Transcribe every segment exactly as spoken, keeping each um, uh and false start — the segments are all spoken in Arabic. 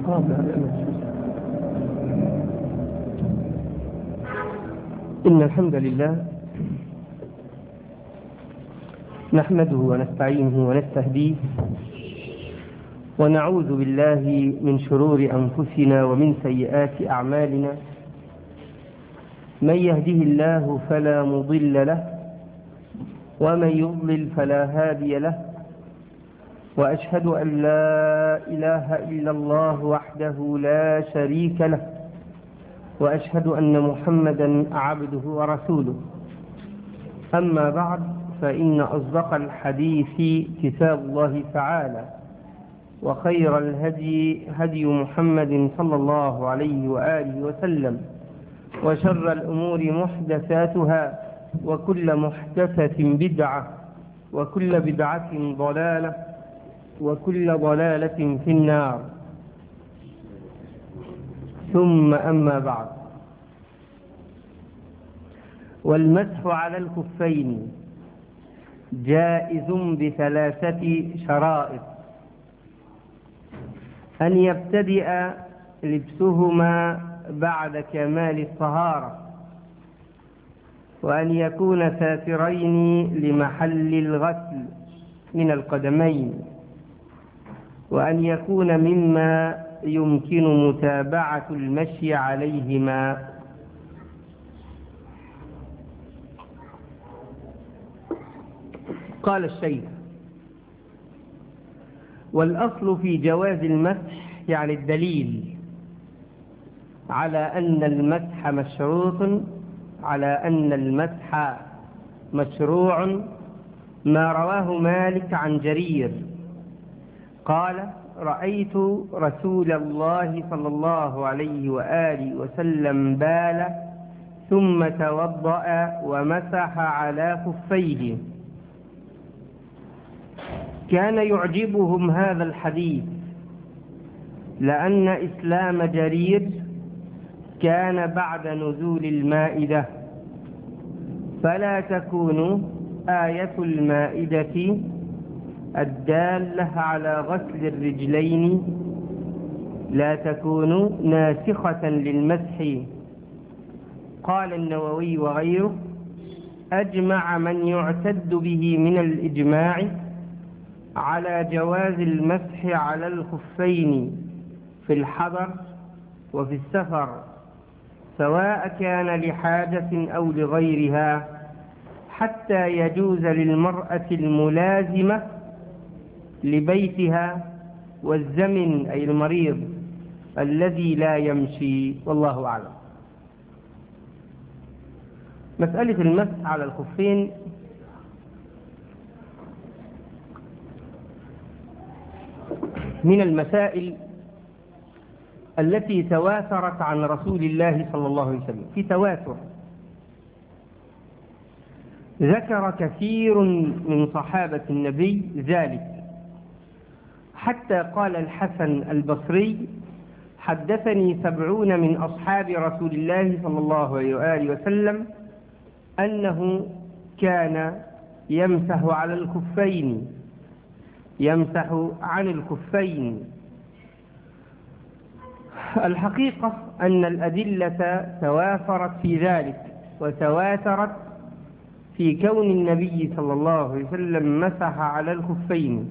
إن الحمد لله نحمده ونستعينه ونستهديه ونعوذ بالله من شرور أنفسنا ومن سيئات أعمالنا. من يهده الله فلا مضل له ومن يضلل فلا هادي له، وأشهد أن لا إله إلا الله وحده لا شريك له، وأشهد أن محمدا عبده ورسوله. أما بعد، فإن أصدق الحديث كتاب الله تعالى، وخير الهدي هدي محمد صلى الله عليه وآله وسلم، وشر الأمور محدثاتها، وكل محدثة بدعة، وكل بدعة ضلالة، وكل ضلالة في النار. ثم أما بعد، والمسح على الخفين جائز بثلاثة شرائط: أن يبتدئ لبسهما بعد كمال الطهارة، وأن يكون ساترين لمحل الغسل من القدمين، وأن يكون مما يمكن متابعة المشي عليهما. قال الشيخ: والأصل في جواز المسح، يعني الدليل على أن المسح مشروط على أن المسح مشروع ما رواه مالك عن جرير قال: رأيت رسول الله صلى الله عليه وآله وسلم بال ثم توضأ ومسح على خفيه. كان يعجبهم هذا الحديث لأن إسلام جرير كان بعد نزول المائدة، فلا تكون آية المائدة الدالة على غسل الرجلين لا تكون ناسخة للمسح. قال النووي وغيره: أجمع من يعتد به من الإجماع على جواز المسح على الخفين في الحضر وفي السفر، سواء كان لحاجة أو لغيرها، حتى يجوز للمرأة الملازمة لبيتها والزمن أي المريض الذي لا يمشي، والله أعلم. مسألة المسح على الخفين من المسائل التي تواترت عن رسول الله صلى الله عليه وسلم في تواتر. ذكر كثير من صحابة النبي ذلك، حتى قال الحسن البصري: حدثني سبعون من أصحاب رسول الله صلى الله عليه وآله وسلم أنه كان يمسح على الخفين يمسح عن الخفين. الحقيقة أن الأدلة توافرت في ذلك، وتواترت في كون النبي صلى الله عليه وسلم مسح على الخفين.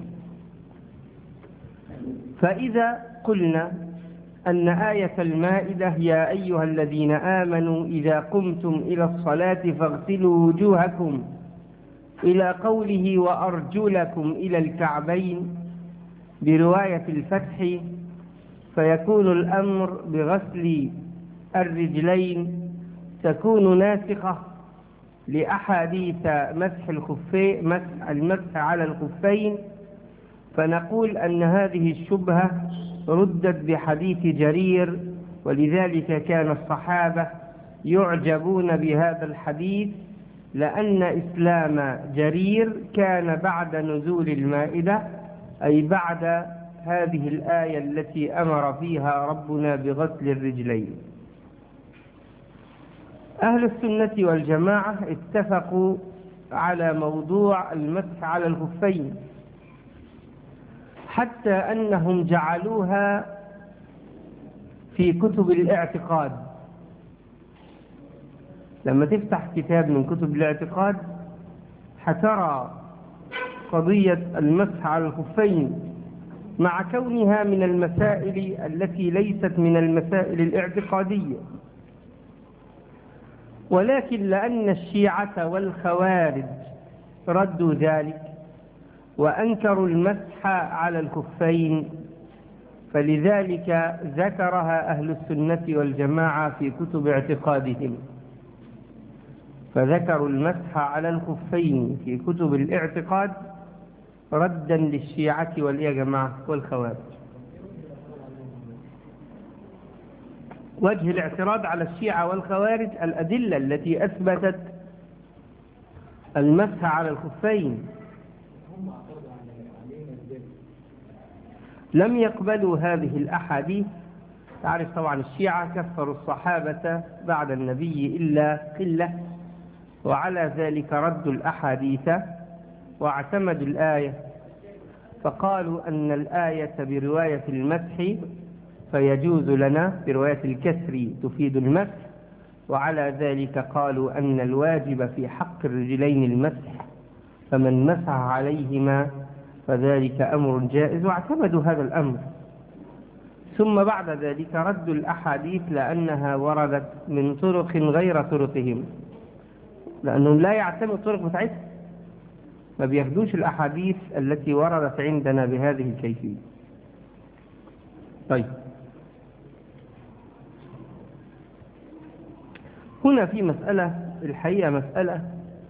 فإذا قلنا أن آية المائدة: يا أيها الذين آمنوا إذا قمتم إلى الصلاة فاغسلوا وجوهكم، إلى قوله وأرجلكم إلى الكعبين برواية الفتح، فيكون الأمر بغسل الرجلين تكون ناسخة لأحاديث مسح الخفين مسح المسح على الخفين. فنقول أن هذه الشبهة ردت بحديث جرير، ولذلك كان الصحابة يعجبون بهذا الحديث، لأن إسلام جرير كان بعد نزول المائدة، أي بعد هذه الآية التي أمر فيها ربنا بغسل الرجلين. أهل السنة والجماعة اتفقوا على موضوع المسح على الخفين، حتى أنهم جعلوها في كتب الاعتقاد. لما تفتح كتاب من كتب الاعتقاد هترى قضية المسح على الخفين مع كونها من المسائل التي ليست من المسائل الاعتقادية، ولكن لأن الشيعة والخوارج ردوا ذلك وأنكروا المسح على الخفين، فلذلك ذكرها أهل السنة والجماعة في كتب اعتقادهم، فذكروا المسح على الخفين في كتب الاعتقاد ردا للشيعة واليا جماعة والخوارج. وجه الاعتراض على الشيعة والخوارج الأدلة التي أثبتت المسح على الخفين. لم يقبلوا هذه الأحاديث. تعرف طبعا الشيعة كفروا الصحابة بعد النبي إلا قلة، وعلى ذلك ردوا الأحاديث واعتمدوا الآية، فقالوا أن الآية برواية المسح فيجوز لنا، برواية الكسر تفيد المسح، وعلى ذلك قالوا أن الواجب في حق الرجلين المسح، فمن مسح عليهما فذلك أمر جائز، واعتمدوا هذا الأمر. ثم بعد ذلك ردوا الأحاديث لأنها وردت من طرق غير طرقهم، لأنهم لا يعتمدوا الطرق بتاعتهم، ما بياخدوش الأحاديث التي وردت عندنا بهذه الكيفية. طيب، هنا في مسألة، الحقيقة مسألة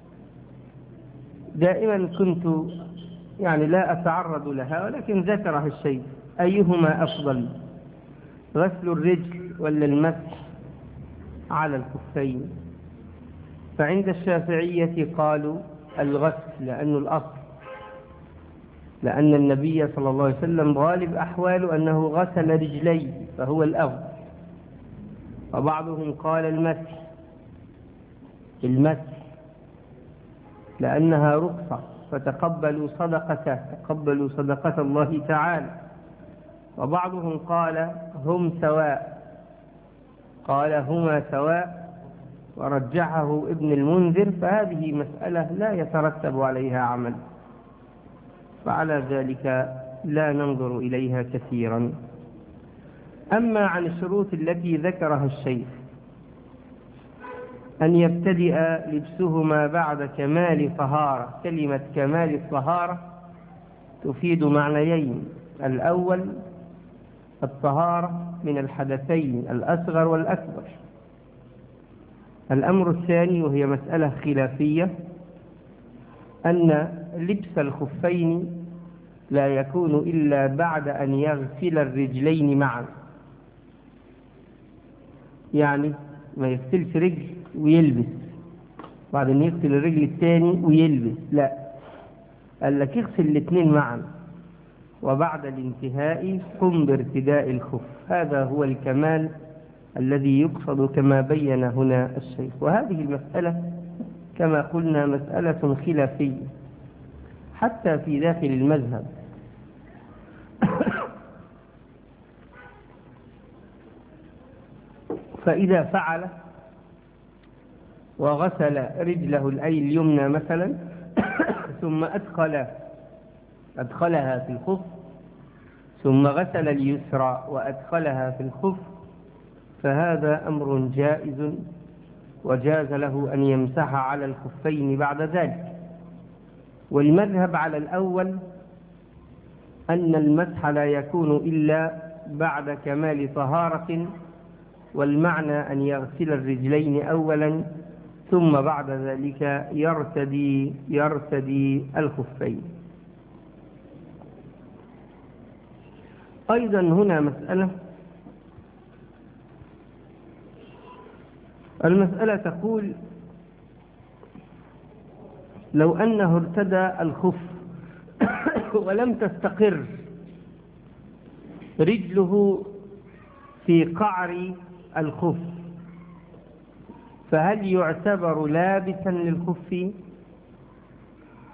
دائما كنت يعني لا أتعرض لها، ولكن ذكرها الشيخ: أيهما أفضل، غسل الرجل ولا المسح على الخفين؟ فعند الشافعية قالوا الغسل، لأنه الأصل، لأن النبي صلى الله عليه وسلم غالب أحواله أنه غسل رجليه فهو الأفضل. وبعضهم قال المسح، المسح لأنها رخصة، فتقبلوا صدقته، تقبلوا صدقة الله تعالى. وبعضهم قال هم سواء، قال هما سواء، ورجحه ابن المنذر، فهذه مسألة لا يترتب عليها عمل، فعلى ذلك لا ننظر إليها كثيرا. أما عن الشروط التي ذكرها الشيخ، أن يبتدئ لبسهما بعد كمال طهارة. كلمة كمال الطهارة تفيد معنيين: الأول الطهارة من الحدثين الأصغر والأكبر. الأمر الثاني، وهي مسألة خلافية، أن لبس الخفين لا يكون إلا بعد أن يغسل الرجلين معا، يعني ما يغسلش رجل ويلبس بعدين يغسل الرجل الثاني ويلبس، لا، قال لك اغسل الاثنين معا، وبعد الانتهاء قم بارتداء الخف. هذا هو الكمال الذي يقصد كما بين هنا الشيخ. وهذه المسألة كما قلنا مسألة خلافية حتى في داخل المذهب. فإذا فعل وغسل رجله الأي اليمنى مثلا ثم أدخل أدخلها في الخف، ثم غسل اليسرى وأدخلها في الخف، فهذا أمر جائز، وجاز له أن يمسح على الخفين بعد ذلك. والمذهب على الأول أن المسح لا يكون إلا بعد كمال طهارة، والمعنى أن يغسل الرجلين أولا ثم بعد ذلك يرتدي يرتدي الخفين. أيضا هنا مسألة، المسألة تقول: لو أنه ارتدى الخف ولم تستقر رجله في قعر الخف، فهل يعتبر لابسا للخف؟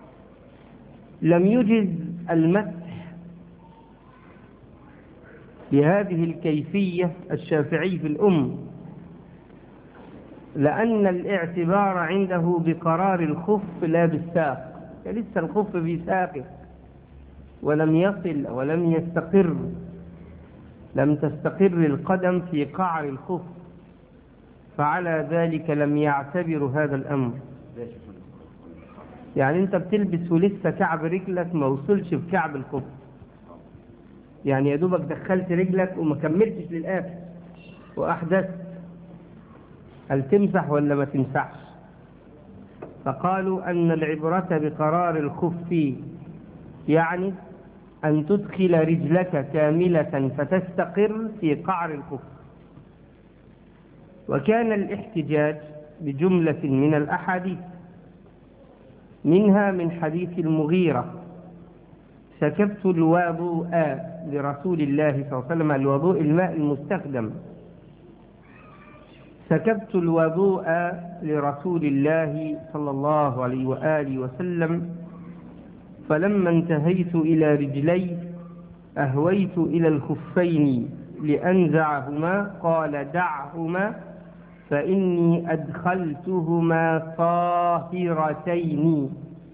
لم يجز المسح بهذه الكيفية الشافعي في الأم، لأن الاعتبار عنده بقرار الخف لا بالساق، يعني لسه الخف بساقه ولم يصل ولم يستقر، لم تستقر القدم في قعر الخف، فعلى ذلك لم يعتبر هذا الأمر. يعني أنت بتلبس ولسه كعب رجلك ما وصلش بكعب الخف، يعني يا دوبك دخلت رجلك وما كملتش للآخر وأحدثت، هل تمسح ولا ما تمسحش؟ فقالوا أن العبرة بقرار الخف، يعني أن تدخل رجلك كاملة فتستقر في قعر الخف. وكان الاحتجاج بجملة من الأحاديث، منها من حديث المغيرة: سكبت الوضوء لرسول الله صلى الله عليه وسلم، الوضوء الماء المستخدم، سكبت الوضوء لرسول الله صلى الله عليه وآله وسلم، فلما انتهيت إلى رجلي أهويت إلى الخفين لأنزعهما، قال دعهما فإني أدخلتهما طاهرتين.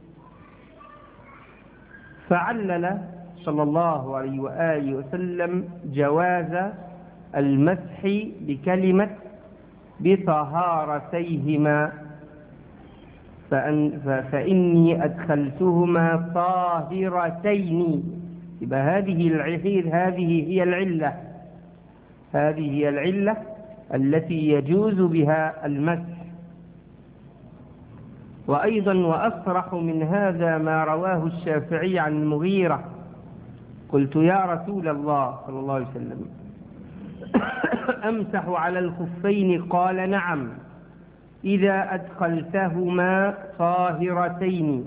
فعلل صلى الله عليه وآله وسلم جواز المسح بكلمة بطهارتيهما، فأن فإني أدخلتهما طاهرتين. يبقى هذه العلة هذه هي العلة هذه هي العلة التي يجوز بها المسح. وأيضا وأصرح من هذا ما رواه الشافعي عن المغيرة: قلت يا رسول الله صلى الله عليه وسلم أمسح على الخفين؟ قال نعم إذا أدخلتهما طاهرتين.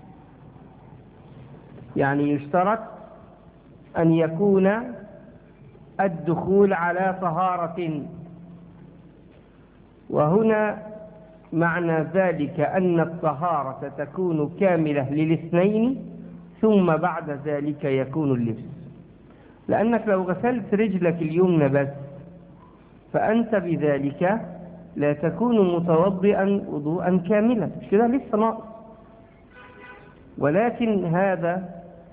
يعني يشترط أن يكون الدخول على طهارة، وهنا معنى ذلك أن الطهارة تكون كاملة للاثنين ثم بعد ذلك يكون اللبس. لأنك لو غسلت رجلك اليمنى بس فأنت بذلك لا تكون متوضئا وضوءا كاملا، مش كده؟ لسه ناقص. ولكن هذا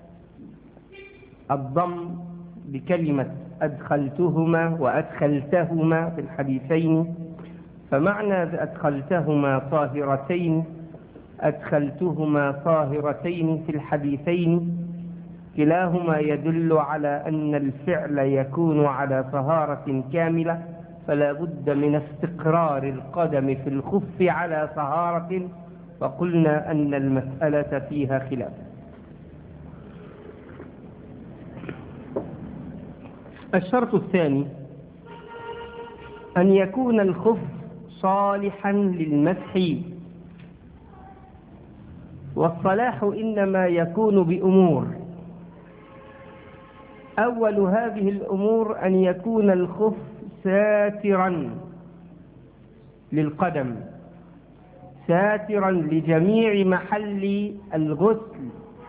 الضم بكلمة أدخلتهما وأدخلتهما في الحديثين، فمعنى أدخلتهما طاهرتين أدخلتهما طاهرتين في الحديثين كلاهما يدل على أن الفعل يكون على طهارة كاملة، فلا بد من استقرار القدم في الخف على طهارة، وقلنا أن المسألة فيها خلاف. الشرط الثاني أن يكون الخف صالحا للمسح، والصلاح إنما يكون بأمور. أول هذه الأمور أن يكون الخف ساترا للقدم، ساترا لجميع محل الغسل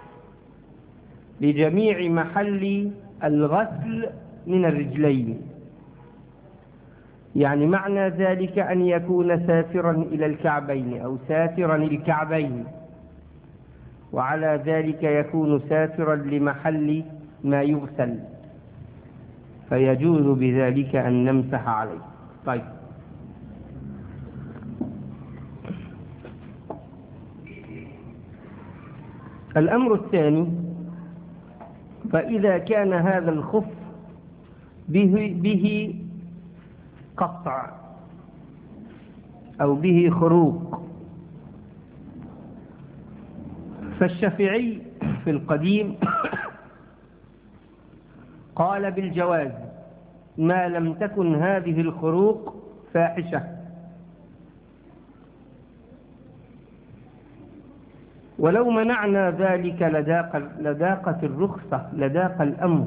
لجميع محل الغسل من الرجلين. يعني معنى ذلك أن يكون ساترا إلى الكعبين أو ساترا الكعبين، وعلى ذلك يكون ساترا لمحل ما يغسل، فيجوز بذلك أن نمسح عليه. طيب، الأمر الثاني: فإذا كان هذا الخف به, به قطع أو به خروق، فالشافعي في القديم قال بالجواز ما لم تكن هذه الخروق فاحشة، ولو منعنا ذلك لداق لداقت الرخصة لداق الأمر.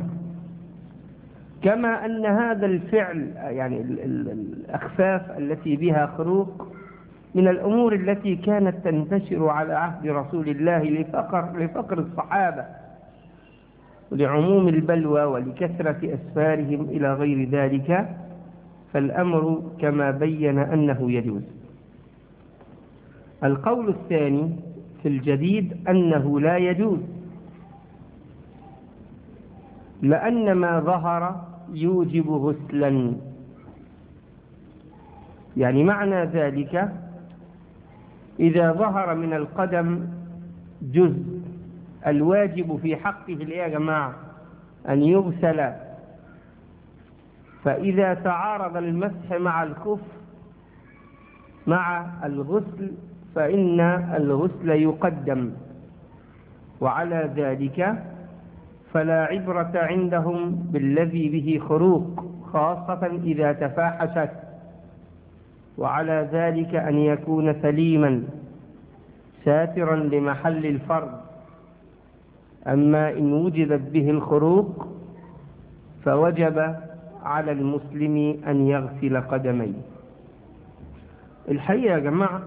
كما أن هذا الفعل يعني الأخفاف التي بها خروق من الأمور التي كانت تنتشر على عهد رسول الله لفقر, لفقر الصحابة، لعموم البلوى ولكثرة أسفارهم إلى غير ذلك، فالأمر كما بين أنه يجوز. القول الثاني في الجديد أنه لا يجوز، لأن ما ظهر يوجب غسلا. يعني معنى ذلك إذا ظهر من القدم جزء، الواجب في حقه يا جماعة أن يغسل، فإذا تعارض المسح مع الخف مع الغسل فإن الغسل يقدم، وعلى ذلك فلا عبرة عندهم بالذي به خروق، خاصة إذا تفاحشت، وعلى ذلك أن يكون سليما ساترا لمحل الفرض. أما إن وجدت به الخروق فوجب على المسلم أن يغسل قدميه. الحقيقة يا جماعة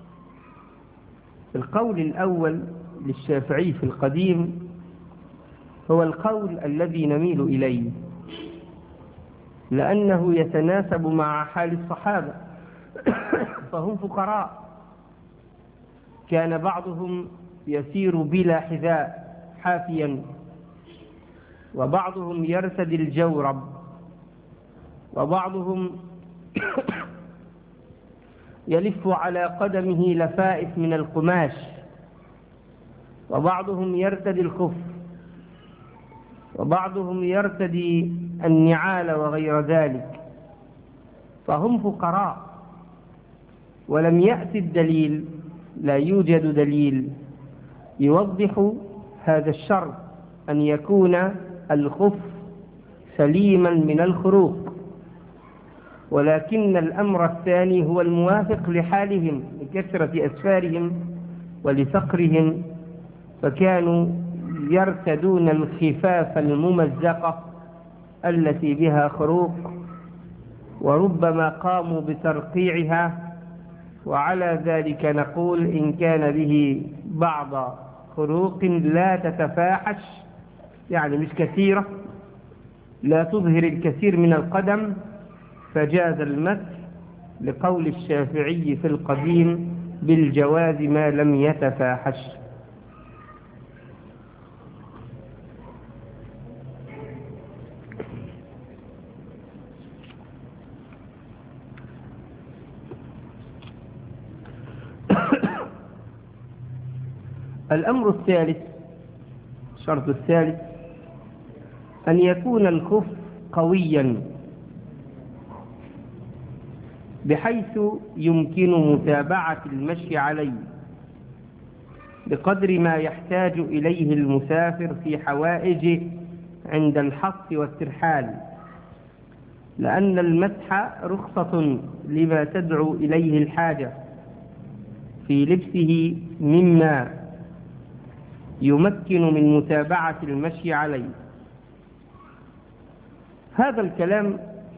القول الأول للشافعي في القديم هو القول الذي نميل إليه، لأنه يتناسب مع حال الصحابة فهم فقراء، كان بعضهم يسير بلا حذاء حافيا، وبعضهم يرتدي الجورب، وبعضهم يلف على قدمه لفائف من القماش، وبعضهم يرتدي الخف، وبعضهم يرتدي النعال وغير ذلك، فهم فقراء، ولم يأتي الدليل، لا يوجد دليل يوضح هذا الشرط أن يكون الخف سليما من الخروق، ولكن الأمر الثاني هو الموافق لحالهم لكثرة أسفارهم ولفقرهم، فكانوا يرتدون الخفاف الممزقة التي بها خروق، وربما قاموا بترقيعها، وعلى ذلك نقول إن كان به بعض خروق لا تتفاحش، يعني مش كثيرة، لا تظهر الكثير من القدم، فجاز المسح لقول الشافعي في القديم بالجواز ما لم يتفاحش. الأمر الثالث، الشرط الثالث أن يكون الخف قويا بحيث يمكن متابعة المشي عليه بقدر ما يحتاج إليه المسافر في حوائجه عند الحص والترحال، لأن المسح رخصة لما تدعو إليه الحاجة في لبسه مما يمكن من متابعة المشي عليه. هذا الكلام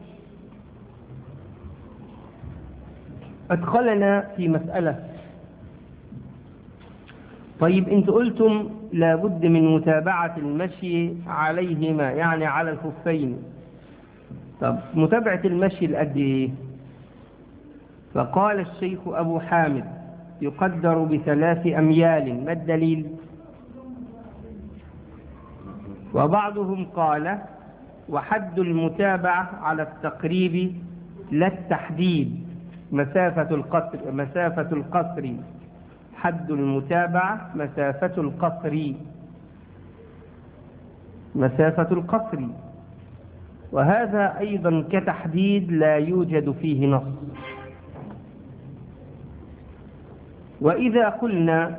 أدخلنا في مسألة. طيب انت قلتم لابد من متابعة المشي عليهما، يعني على الخفين، طب متابعة المشي لقد ايه؟ فقال الشيخ أبو حامد يقدر بثلاث أميال. ما الدليل؟ وبعضهم قال وحد المتابعة على التقريب لا التحديد، مسافة القصر مسافة القصر حد المتابعة مسافة القصر مسافة القصر وهذا أيضا كتحديد لا يوجد فيه نص. وإذا قلنا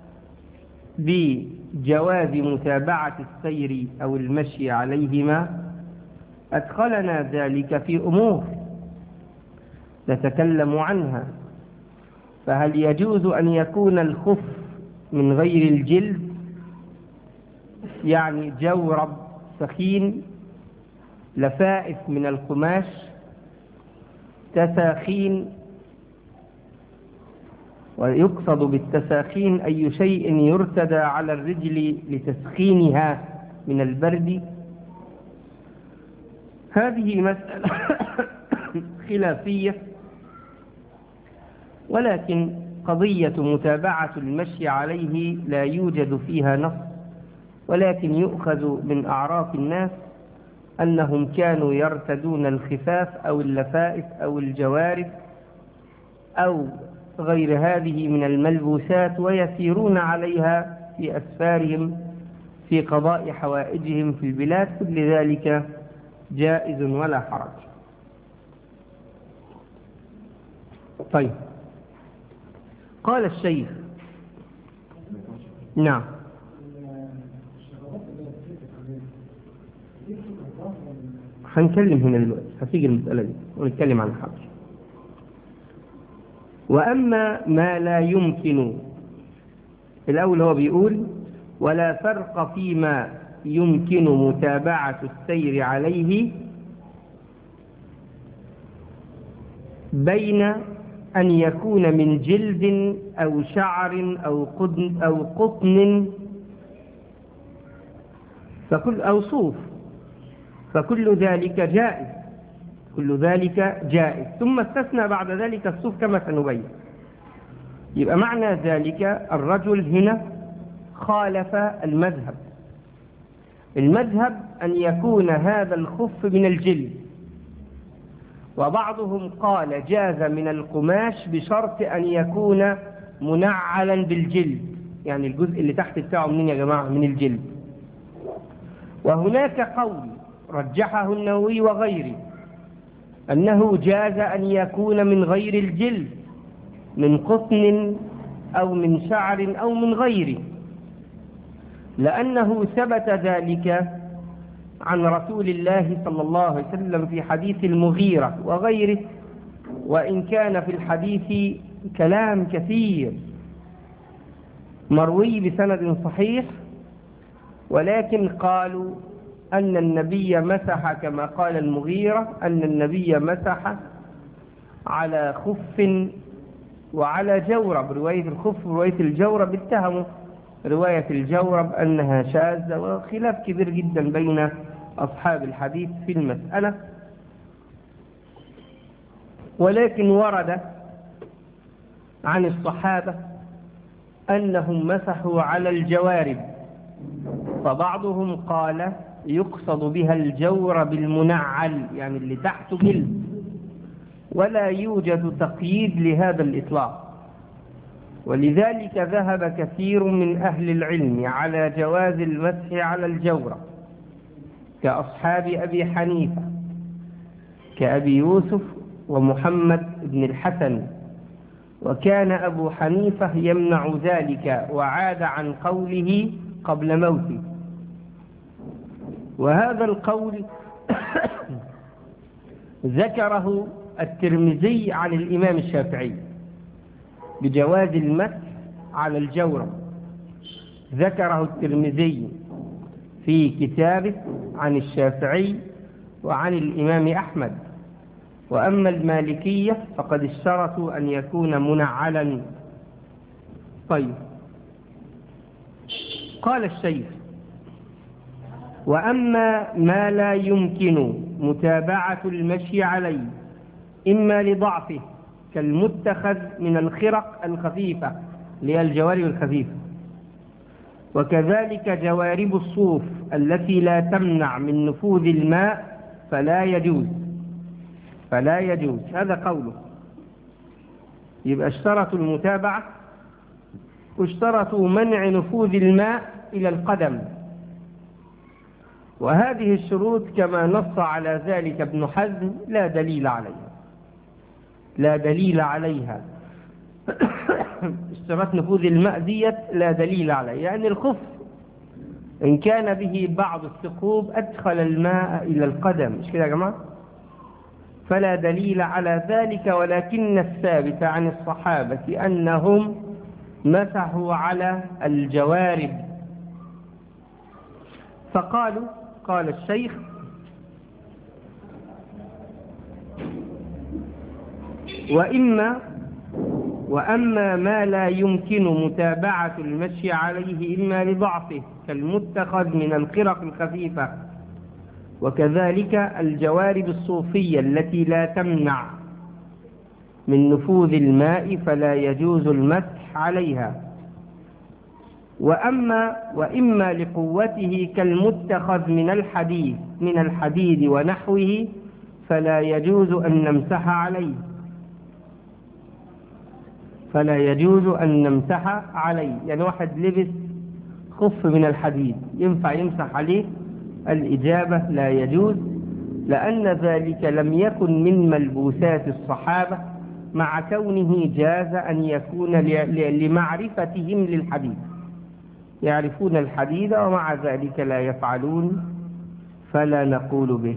بجواز متابعة السير أو المشي عليهما أدخلنا ذلك في أمور نتكلم عنها. فهل يجوز أن يكون الخف من غير الجلد، يعني جورب سخين، لفائف من القماش، تساخين، ويقصد بالتساخين أي شيء يرتدى على الرجل لتسخينها من البرد. هذه مسألة خلافية، ولكن قضية متابعة المشي عليه لا يوجد فيها نص، ولكن يؤخذ من أعراف الناس أنهم كانوا يرتدون الخفاف أو اللفائف أو الجوارب أو غير هذه من الملبوسات، ويسيرون عليها في أسفارهم في قضاء حوائجهم في البلاد، كل ذلك جائز ولا حرج. طيب، قال الشيخ نعم هنكلم هنا دلوقتي، هتيجي المسألة دي ونتكلم عن الحرج. وأما ما لا يمكن، الأول هو بيقول ولا فرق فيما يمكن متابعة السير عليه بين أن يكون من جلد أو شعر أو قطن أو قطن فكل أو صوف، فكل ذلك جائز، كل ذلك جائز. ثم استثنى بعد ذلك الصوف كما سنبين. يبقى معنى ذلك الرجل هنا خالف المذهب. المذهب أن يكون هذا الخف من الجلد، وبعضهم قال جاز من القماش بشرط أن يكون منعلا بالجلد، يعني الجزء اللي تحت بتاعه منين يا جماعة؟ من الجلد. وهناك قول رجحه النووي وغيره أنه جاز أن يكون من غير الجلد، من قطن أو من شعر أو من غيره، لأنه ثبت ذلك عن رسول الله صلى الله عليه وسلم في حديث المغيرة وغيره، وإن كان في الحديث كلام كثير مروي بسند صحيح، ولكن قالوا أن النبي مسح كما قال المغيرة، أن النبي مسح على خف وعلى جورب. رواية الخف ورواية الجورب اتهموا رواية الجورب أنها شاذة، وخلاف كبير جدا بين أصحاب الحديث في المسألة. ولكن ورد عن الصحابة أنهم مسحوا على الجوارب، فبعضهم قال يقصد بها الجورب المنعل، يعني اللي تحته جلد، ولا يوجد تقييد لهذا الإطلاق. ولذلك ذهب كثير من أهل العلم على جواز المسح على الجورب كأصحاب أبي حنيفة، كأبي يوسف ومحمد بن الحسن، وكان أبو حنيفة يمنع ذلك وعاد عن قوله قبل موته. وهذا القول ذكره الترمذي عن الإمام الشافعي بجواز المسح على الجورب، ذكره الترمذي في كتابه عن الشافعي وعن الإمام أحمد. وأما المالكية فقد اشترطوا أن يكون منعلا. طيب، قال الشيخ وأما ما لا يمكن متابعة المشي عليه إما لضعفه كالمتخذ من الخرق الخفيفة اللي هي الجوارب الخفيفة، وكذلك جوارب الصوف التي لا تمنع من نفوذ الماء فلا يجوز فلا يجوز هذا قوله. يبقى اشترطوا المتابعة واشترطوا منع نفوذ الماء إلى القدم، وهذه الشروط كما نص على ذلك ابن حزم لا دليل عليها لا دليل عليها اشترط نفوذ الماء ديت لا دليل عليها، يعني الخف إن كان به بعض الثقوب أدخل الماء إلى القدم، مش كده يا جماعة؟ فلا دليل على ذلك. ولكن الثابت عن الصحابة أنهم مسحوا على الجوارب. فقالوا، قال الشيخ وإما وأما ما لا يمكن متابعة المشي عليه إما لضعفه كالمتخذ من الخرق الخفيفة، وكذلك الجوارب الصوفية التي لا تمنع من نفوذ الماء فلا يجوز المسح عليها. وأما وإما لقوته كالمتخذ من الحديد من الحديد ونحوه فلا يجوز أن نمسح عليه فلا يجوز أن نمسح عليه يعني واحد لبس خف من الحديد ينفع يمسح عليه؟ الإجابة لا يجوز، لأن ذلك لم يكن من ملبوسات الصحابة، مع كونه جاز أن يكون لمعرفتهم للحديد، يعرفون الحديد ومع ذلك لا يفعلون، فلا نقول به.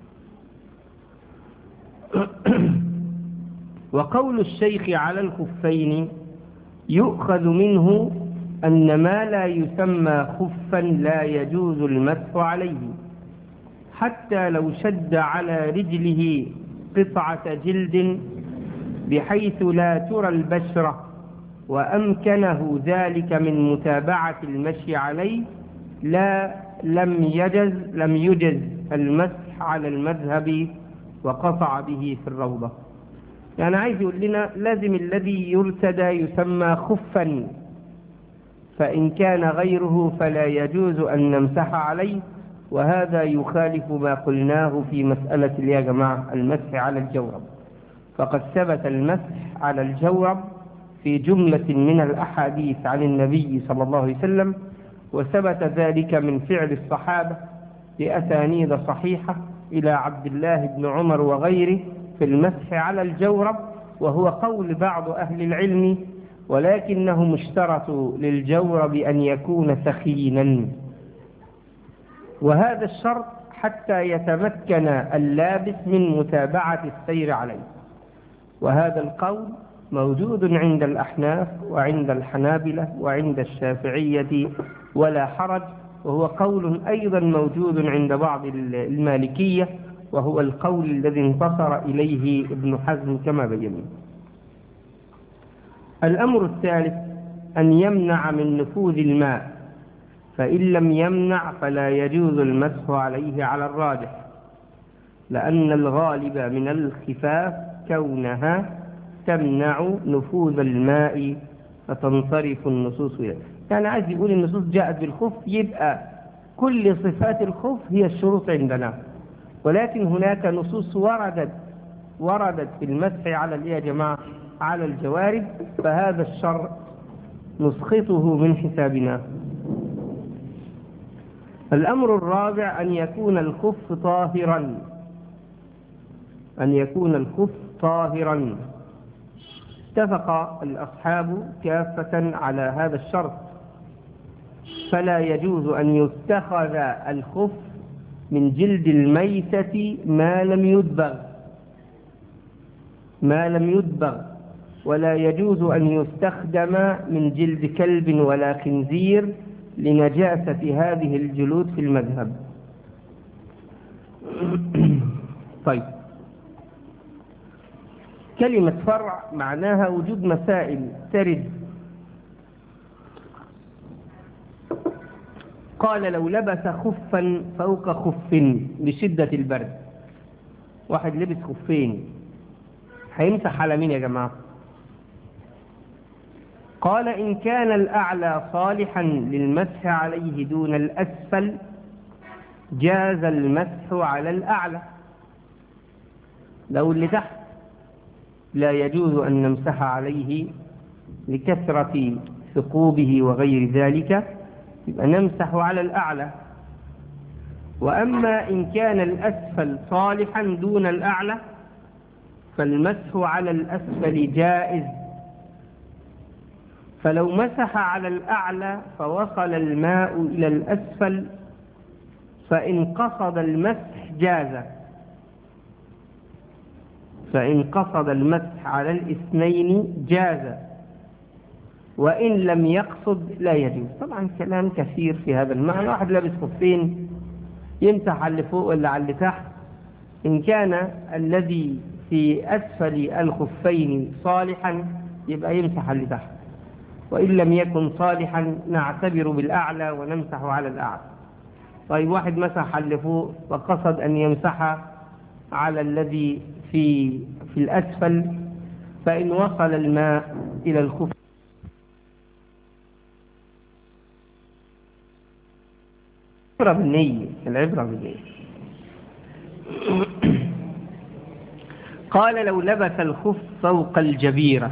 وقول الشيخ على الخفين يؤخذ منه أن ما لا يسمى خفا لا يجوز المسح عليه، حتى لو شد على رجله قطعة جلد بحيث لا ترى البشرة وأمكنه ذلك من متابعة المشي عليه، لا لم يجز لم يجز المسح على المذهب وقطع به في الروضة. يعني عايز يقول لنا لازم الذي يرتدى يسمى خفا، فإن كان غيره فلا يجوز أن نمسح عليه، وهذا يخالف ما قلناه في مسألة يا جماعة المسح على الجورب، فقد ثبت المسح على الجورب في جملة من الأحاديث عن النبي صلى الله عليه وسلم، وثبت ذلك من فعل الصحابة بأسانيد صحيحة إلى عبد الله بن عمر وغيره في المسح على الجورب، وهو قول بعض أهل العلم، ولكنهم اشترطوا للجورب أن يكون ثخينا، وهذا الشرط حتى يتمكن اللابس من متابعة السير عليه. وهذا القول موجود عند الأحناف وعند الحنابلة وعند الشافعية ولا حرج، وهو قول أيضا موجود عند بعض المالكية، وهو القول الذي انتصر إليه ابن حزم كما بينا. الأمر الثالث أن يمنع من نفوذ الماء، فإن لم يمنع فلا يجوز المسح عليه على الراجح، لأن الغالب من الخفاف كونها تمنع نفوذ الماء فتنصرف النصوص إليه. يعني عايز يقول النصوص جاءت بالخف، يبقى كل صفات الخف هي الشروط عندنا، ولكن هناك نصوص وردت وردت في المسح على الايه يا جماعه؟ على الجوارب، فهذا الشرط نسخطه من حسابنا. الأمر الرابع أن يكون الخف طاهرا أن يكون الخف طاهرا اتفق الأصحاب كافة على هذا الشرط، فلا يجوز أن يتخذ الخف من جلد الميتة ما لم يدبغ ما لم يدبغ ولا يجوز أن يستخدم من جلد كلب ولا خنزير لنجاسة هذه الجلود في المذهب. طيب، كلمة فرع معناها وجود مسائل ترد. قال لو لبس خفا فوق خف لشدة البرد، واحد لبس خفين هيمسح على مين يا جماعة؟ قال إن كان الأعلى صالحا للمسح عليه دون الأسفل جاز المسح على الأعلى. لو اللي تحت لا يجوز أن نمسح عليه لكثرة ثقوبه وغير ذلك، يبقى نمسح على الأعلى. وأما إن كان الأسفل صالحا دون الأعلى فالمسح على الأسفل جائز، فلو مسح على الأعلى فوصل الماء إلى الأسفل فإن قصد المسح جاز، فإن قصد المسح على الاثنين جاز، وإن لم يقصد لا يجوز. طبعا كلام كثير في هذا المعنى. واحد لابس خفين يمسح على اللي فوق ولا على اللي تحت، إن كان الذي في أسفل الخفين صالحا يبقى يمسح اللي تحت، وإن لم يكن صالحا نعتبر بالأعلى ونمسح على الأعلى. طيب واحد مسح اللي فوق وقصد أن يمسح على الذي في في الأسفل، فإن وصل الماء إلى الخف العبرة بالنية، العبرة بالنية. قال لو لبس الخف فوق الجبيرة،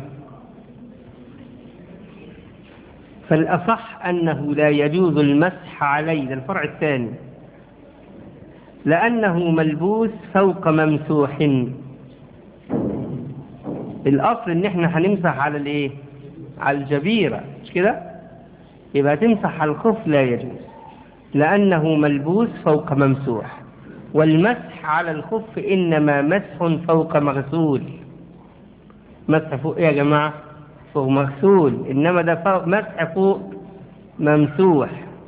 فالأصح أنه لا يجوز المسح عليه، ده الفرع الثاني، لأنه ملبوس فوق ممسوح. الأصل إن احنا هنمسح على الايه؟ على الجبيرة، مش كده؟ يبقى تمسح على الخف لا يجوز لأنه ملبوس فوق ممسوح، والمسح على الخف إنما مسح فوق مغسول. مسح فوق إيه يا جماعة؟ فوق مغسول، إنما ده فوق مسح فوق ممسوح.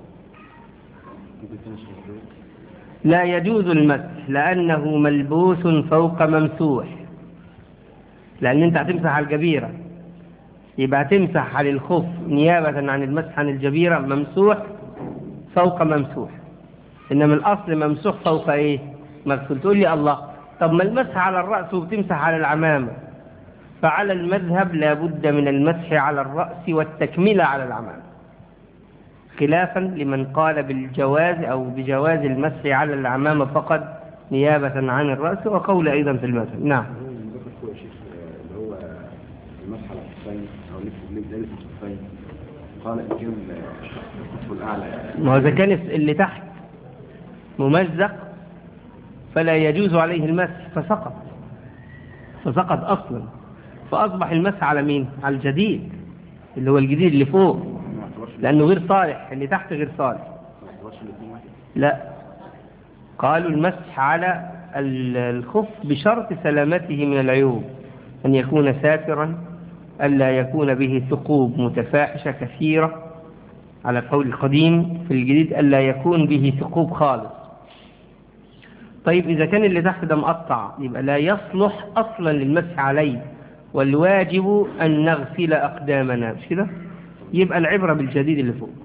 لا يجوز المسح لأنه ملبوس فوق ممسوح، لأن أنت هتمسح على الجبيرة، يبقى تمسح على الخف نيابة عن المسح عن الجبيرة ممسوح فوق ممسوح، إنما الأصل ممسوح فوق إيه؟ مغسول. تقول لي الله، طب ما المسح على الرأس وبتمسح على العمامة؟ فعلى المذهب لا بد من المسح على الرأس والتكملة على العمامة، خلافا لمن قال بالجواز أو بجواز المسح على العمامة فقط نيابة عن الرأس، وقول أيضا في المذهب. نعم. اللي هو المسح على الخفين أو لبس الخفين، قال إن كان الخف الأعلى، ما هو إذا كان اللي تحت ممزق فلا يجوز عليه المسح، فسقط فسقط أصلا، فأصبح المسح على مين؟ على الجديد اللي هو الجديد اللي فوق، لأنه غير صالح، اللي تحت غير صالح. لا، قالوا المسح على الخف بشرط سلامته من العيوب، أن يكون ساترا، ألا يكون به ثقوب متفاحشة كثيرة على قول القديم، في الجديد ألا يكون به ثقوب خالص. طيب إذا كان اللي تحت ده مقطع يبقى لا يصلح أصلا للمسح عليه، والواجب أن نغسل أقدامنا، مش كده؟ يبقى العبرة بالجديد اللي فوق.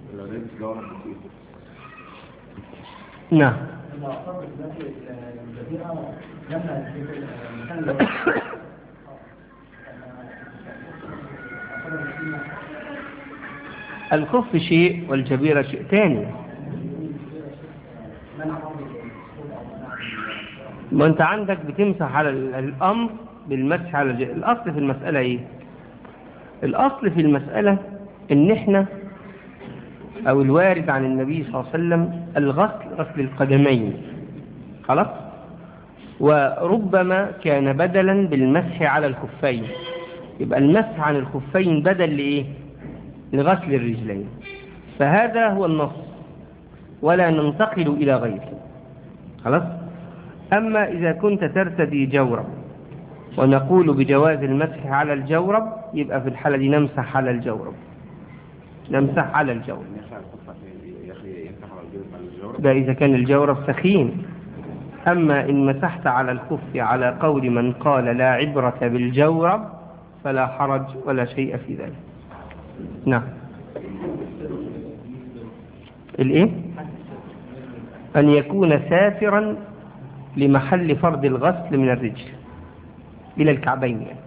نعم. الخف شيء والجبيرة شيء ثاني. ما انت عندك بتمسح على الأمر بالمسح على الجبيرة. الأصل في المسألة ايه؟ الأصل في المسألة ان احنا او الوارد عن النبي صلى الله عليه وسلم الغسل، غسل القدمين، خلاص، وربما كان بدلا بالمسح على الخفين، يبقى المسح عن الخفين بدل لإيه؟ لغسل الرجلين. فهذا هو النص، ولا ننتقل إلى غيره، خلاص. أما إذا كنت ترتدي جورب ونقول بجواز المسح على الجورب، يبقى في الحالة دي نمسح على الجورب، نمسح على الجورب. ده إذا كان الجورب سخين. أما إن مسحت على الخف على قول من قال لا عبرة بالجورب فلا حرج ولا شيء في ذلك. نعم. الإيه؟ أن يكون سافرا لمحل فرض الغسل من الرجل إلى الكعبين يعني.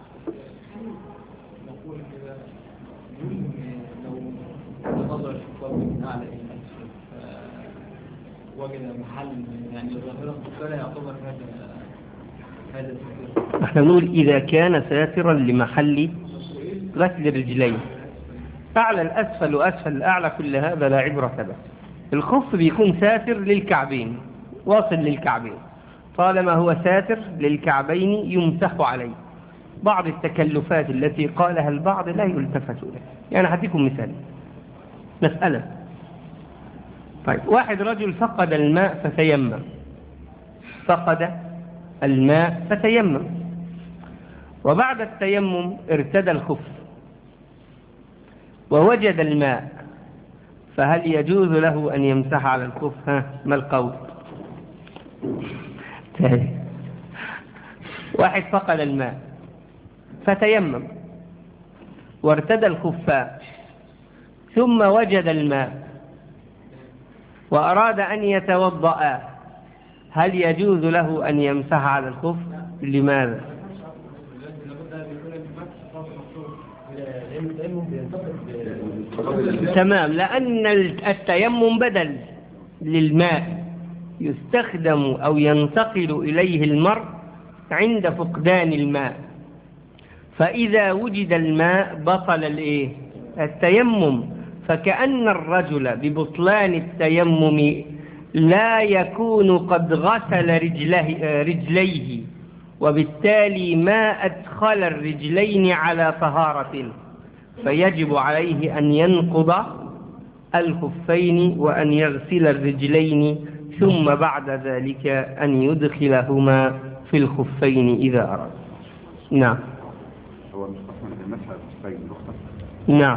وجد محل يعني الظاهرة فلا يعتبر هذا هذا احنا نقول إذا كان ساترا لمحل غسل الرجلين، أعلى الأسفل وأسفل الأعلى، كل هذا لا عبرة به. الخف بيكون ساتر للكعبين، واصل للكعبين، طالما هو ساتر للكعبين يمسح عليه. بعض التكلفات التي قالها البعض لا يلتفت إليها، يعني هديكم مثال. مسألة، طيب واحد رجل فقد الماء فتيمم، فقد الماء فتيمم، وبعد التيمم ارتدى الخف ووجد الماء، فهل يجوز له أن يمسح على الخف؟ ها، ما القول؟ واحد فقد الماء فتيمم وارتدى الخفان ثم وجد الماء وأراد أن يتوضأ، هل يجوز له أن يمسح على الخف؟ لماذا؟ تمام، لأن التيمم بدل للماء يستخدم أو ينتقل إليه المرء عند فقدان الماء، فإذا وجد الماء بطل الإيه؟ التيمم. فكأن الرجل ببطلان التيمم لا يكون قد غسل رجله رجليه، وبالتالي ما أدخل الرجلين على طهارة، فيجب عليه أن ينقض الخفين وأن يغسل الرجلين، ثم بعد ذلك أن يدخلهما في الخفين إذا أراد. نعم. هو مش قسم المسح على الخفين رخصة؟ نعم.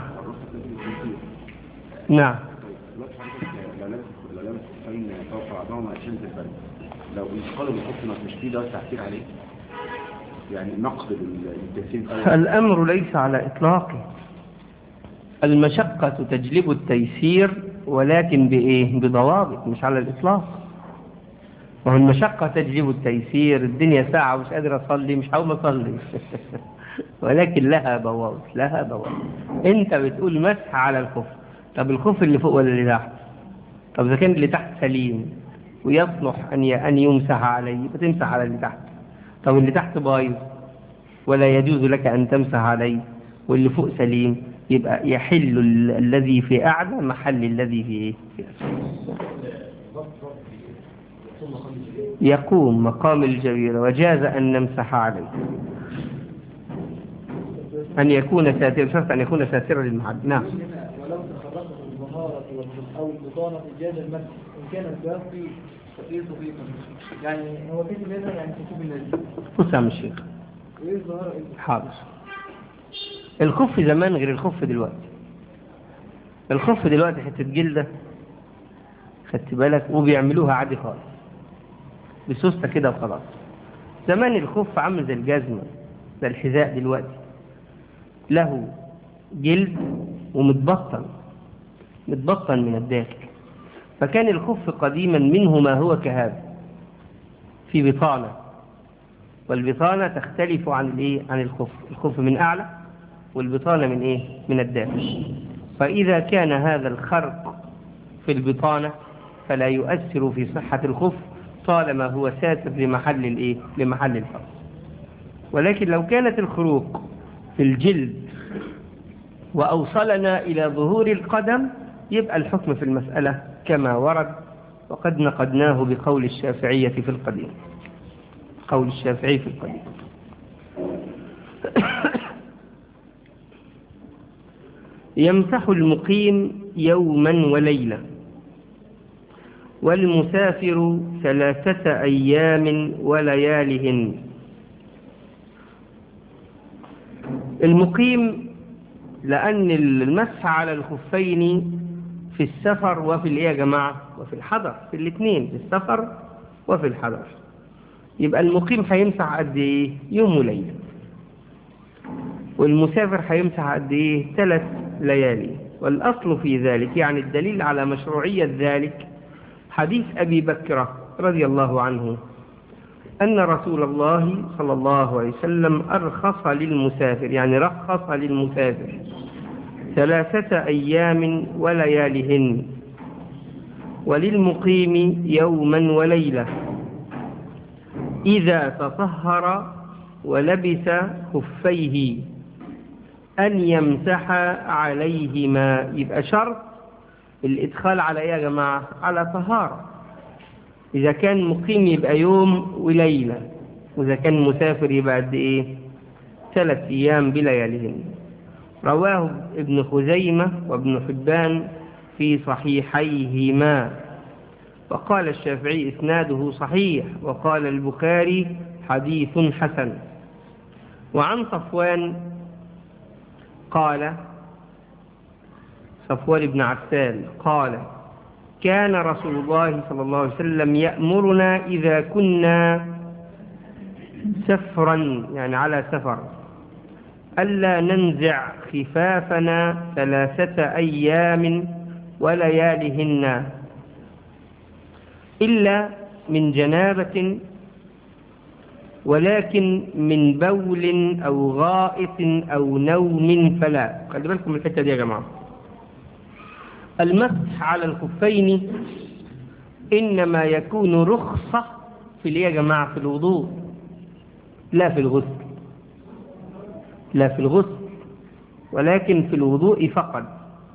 نعم. دلوقتي حضرتك لو لابس لو لابس خفين فوق بعضهم عشان البرد، لو انتقالوا الخف مش فيه ده تأثير عليه؟ يعني نقد التيسير؟ الأمر ليس على إطلاقه، المشقة تجلب التيسير، ولكن بإيه؟ بضوابط، مش على الإطلاق. وهو المشقة تجلب التيسير، الدنيا ساعة ومش قادر أصلي، مش هقوم أصلي ولكن لها ضوابط، لها ضوابط. أنت بتقول مسح على الخف، طب الخف اللي فوق ولا اللي تحت؟ طب إذا كان اللي تحت سليم ويصلح أن أن يمسح عليه فتمسح على اللي تحت، طب اللي تحت بايظ ولا يجوز لك أن تمسح عليه، واللي فوق سليم، يبقى يحل الذي في أعلى محل الذي في أسفل، يقوم مقام الجبيرة، وجاز أن نمسح عليه، أن يكون ساترا، شرط أن يكون ساترا للمحل. نعم. ولو تخرجت الظهارة أو البطانة جاز المسح إن كان الكافي فقير صفيقا، يعني هو كتب هنا يعني كتب النبي. فسام الشيخ. وإيه الظهارة إيه؟ حاضر. الخف زمان غير الخف دلوقتي. الخف دلوقتي حتة جلدة، خدت بالك، وبيعملوها عادي خالص بسوسته كده وخلاص. زمان الخف عامل زي الجزمة، زي الحذاء دلوقتي، له جلد ومتبطن، متبطن من الداخل. فكان الخف قديما منه ما هو كهذا، في بطانة، والبطانة تختلف عن الايه؟ عن الخف. الخف من أعلى والبطانة من ايه؟ من الداخل. فإذا كان هذا الخرق في البطانة فلا يؤثر في صحة الخف طالما هو ساتر لمحل الايه؟ لمحل الفرق. ولكن لو كانت الخروق في الجلد وأوصلنا إلى ظهور القدم يبقى الحكم في المسألة كما ورد، وقد نقدناه بقول الشافعية في القديم. قول الشافعي في القديم. يمسح المقيم يوما وليلة، والمسافر ثلاثة أيام وليالهن. المقيم لأن المسح على الخفين في السفر وفي الإيه يا جماعة؟ وفي الحضر، في الاثنين، في السفر وفي الحضر. يبقى المقيم هيمسح قد إيه؟ يوم وليلة. والمسافر هيمسح قد إيه؟ ثلاث ليالي. والأصل في ذلك، يعني الدليل على مشروعية ذلك، حديث أبي بكر رضي الله عنه أن رسول الله صلى الله عليه وسلم أرخص للمسافر، يعني رخص للمسافر ثلاثة أيام وليالهن، وللمقيم يوما وليلة إذا تطهر ولبس خفيه أن يمسح عليهما. يبقى شرط الإدخال على إيه يا جماعة؟ على طهارة. إذا كان مقيم يبقى يوم وليلة، وإذا كان مسافر يبقى قد إيه؟ ثلاث أيام بلياليهن. رواه ابن خزيمة وابن حبان في صحيحيهما، وقال الشافعي إسناده صحيح، وقال البخاري حديث حسن. وعن صفوان قال، صفوان بن عسال قال: كان رسول الله صلى الله عليه وسلم يأمرنا إذا كنا سفرا، يعني على سفر، ألا ننزع خفافنا ثلاثة أيام ولياليهن إلا من جنابة، ولكن من بول أو غائط أو نوم فلا. خلي بالكم من الحتة دي يا جماعة. المسح على الخفين إنما يكون رخصة في الإيه يا جماعة؟ في الوضوء، لا في الغسل، لا في الغسل ولكن في الوضوء فقط.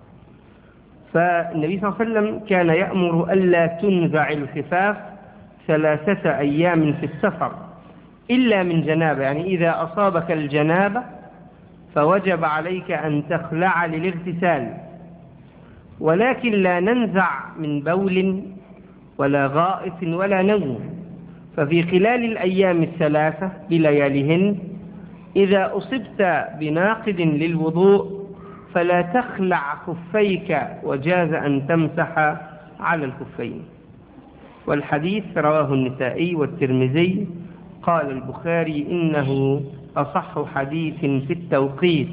فالنبي صلى الله عليه وسلم كان يأمر ألا تنزع الخفاف ثلاثة أيام في السفر إلا من جنابة، يعني إذا أصابك الجنابة فوجب عليك أن تخلع للاغتسال، ولكن لا ننزع من بول ولا غائط ولا نوم. ففي خلال الأيام الثلاثة بلياليهن إذا أصبت بناقض للوضوء فلا تخلع خفيك، وجاز أن تمسح على الخفين. والحديث رواه النسائي والترمذي. قال البخاري إنه أصح حديث في التوقيت.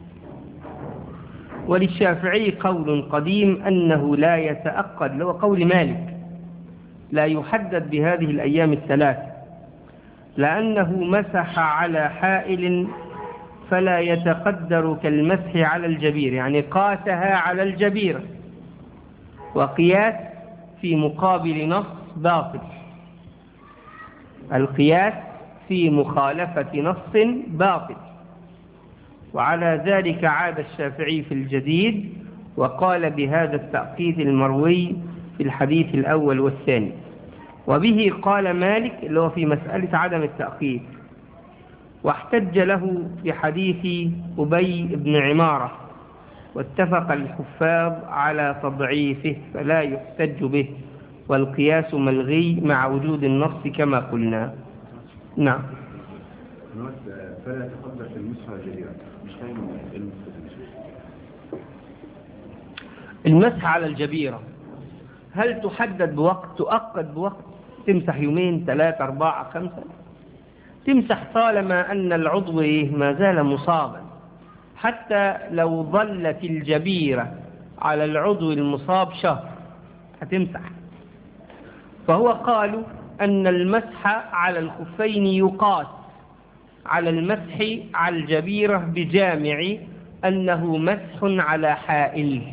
وللشافعي قول قديم أنه لا يتأقد، لو قول مالك لا يحدد بهذه الأيام الثلاث، لأنه مسح على حائل فلا يتقدر كالمسح على الجبير، يعني قاسها على الجبير، وقياس في مقابل نص باطل. القياس في مخالفة نص باطل. وعلى ذلك عاد الشافعي في الجديد وقال بهذا التأقيد المروي في الحديث الأول والثاني. وبه قال مالك اللي هو في مسألة عدم التأقيد، واحتج له بحديث أبي بن عمارة، واتفق الحفاظ على تضعيفه فلا يحتج به، والقياس ملغي مع وجود النص كما قلنا. نعم. فلا يتقدر في المسح الجديرة، مش فاهم المسح على الجبيرة هل تحدد بوقت، تؤقت بوقت، تمسح يومين ثلاثة أربعة خمسة؟ تمسح طالما أن العضو ما زال مصابا، حتى لو ظلت الجبيرة على العضو المصاب شهر هتمسح. فهو قالوا أن المسح على الخفين يقاس على المسح على الجبيرة بجامع أنه مسح على حائل.